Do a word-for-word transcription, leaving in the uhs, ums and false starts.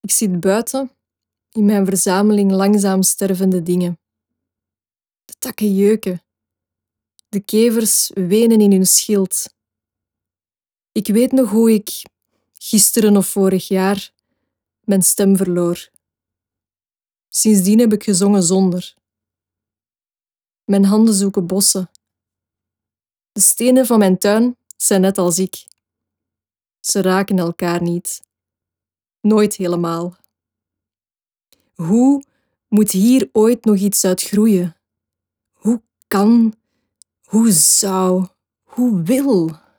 Ik zit buiten in mijn verzameling langzaam stervende dingen. De takken jeuken. De kevers wenen in hun schild. Ik weet nog hoe ik, gisteren of vorig jaar, mijn stem verloor. Sindsdien heb ik gezongen zonder. Mijn handen zoeken bossen. De stenen van mijn tuin zijn net als ik. Ze raken elkaar niet. Nooit helemaal. Hoe moet hier ooit nog iets uit groeien? Hoe kan, hoe zou, hoe wil?